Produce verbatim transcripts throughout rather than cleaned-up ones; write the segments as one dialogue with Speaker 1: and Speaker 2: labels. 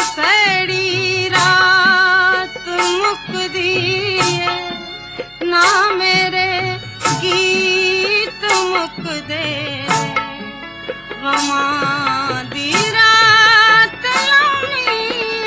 Speaker 1: भैड़ी रात मुकदी है, ना मेरे गीत मुकदे, गमां दी रात लौनी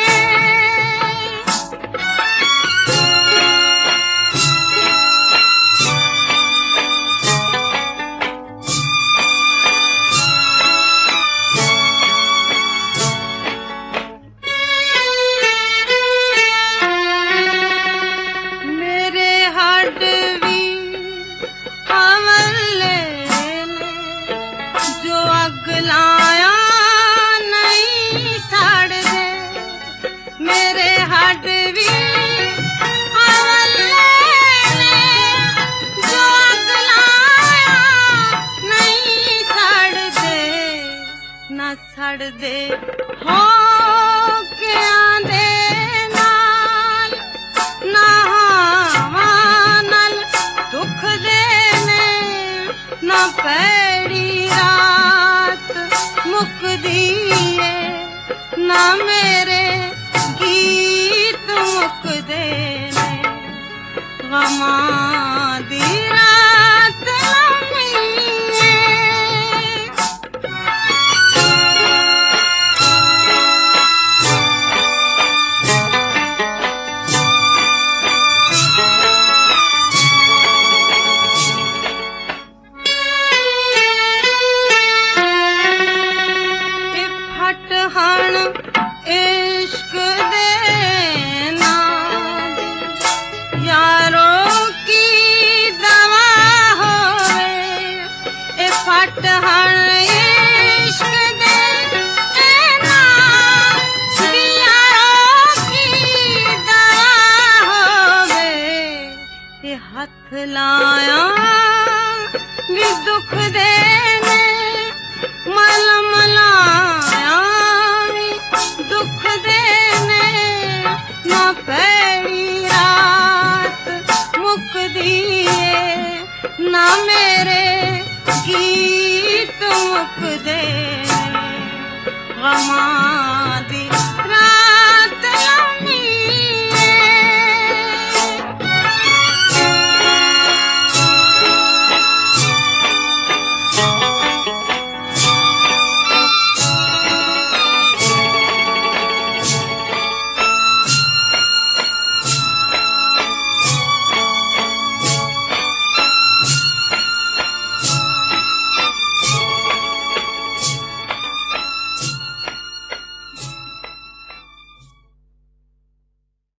Speaker 1: लाया नहीं साड़ दे, मेरे हड भी अवले ने, जो अग लाया नहीं साड़ दे, ना सड़ दे हो के आंदे नाल, ना हवा नाल दुख दे ने, ना भैड़ी मुकदी है, ना मेरे गीत मुकदे ने, गमां दी रात लम्मी हण इश्क दे नाम यारों की दवा होवे, ए फट हण इश्क दे नाम यारों की दवा होवे, ए हथ लाया भी दुख देने, मलम लाया दुख देने, ना भैड़ी रात मुकदी है, ना मेरे गीत मुकदे, गमां दी